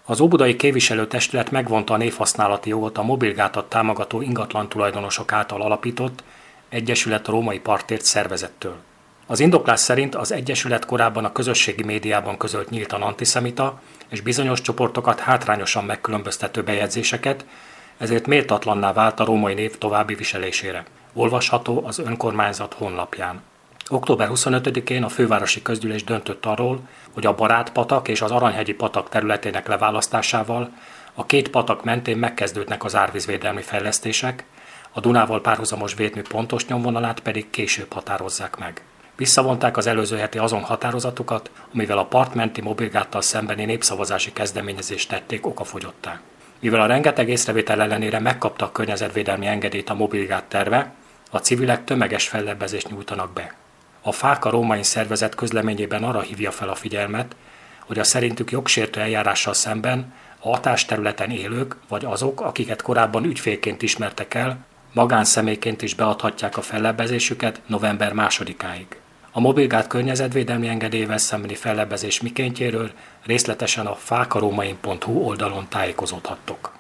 Az óbudai képviselőtestület megvonta a névhasználati jogot a mobilgátat támogató ingatlan tulajdonosok által alapított Egyesület a Római Partért szervezettől. Az indoklás szerint az egyesület korábban a közösségi médiában közölt nyíltan antiszemita és bizonyos csoportokat hátrányosan megkülönböztető bejegyzéseket, ezért méltatlanná vált a római név további viselésére. Olvasható az önkormányzat honlapján. Október 25-én a fővárosi közgyűlés döntött arról, hogy a Barátpatak és az Aranyhegyi patak területének leválasztásával a két patak mentén megkezdődnek az árvízvédelmi fejlesztések, a Dunával párhuzamos védmű pontos nyomvonalát pedig később határozzák meg. Visszavonták az előző heti azon határozatukat, amivel a partmenti mobilgáttal szembeni népszavazási kezdeményezést tették okafogyottá. Mivel a rengeteg észrevétel ellenére megkapta a környezetvédelmi engedélyt a mobilgát terve, a civilek tömeges fellebbezést nyújtanak be. A Fáka római szervezet közleményében arra hívja fel a figyelmet, hogy a szerintük jogsértő eljárással szemben a hatásterületen élők vagy azok, akiket korábban ügyfélként ismertek el, magánszemélyként is beadhatják a fellebbezésüket november 2-áig. A mobilgát környezetvédelmi engedélyével szembeni fellebbezés mikéntjéről részletesen a fákaromain.hu oldalon tájékozódhattok.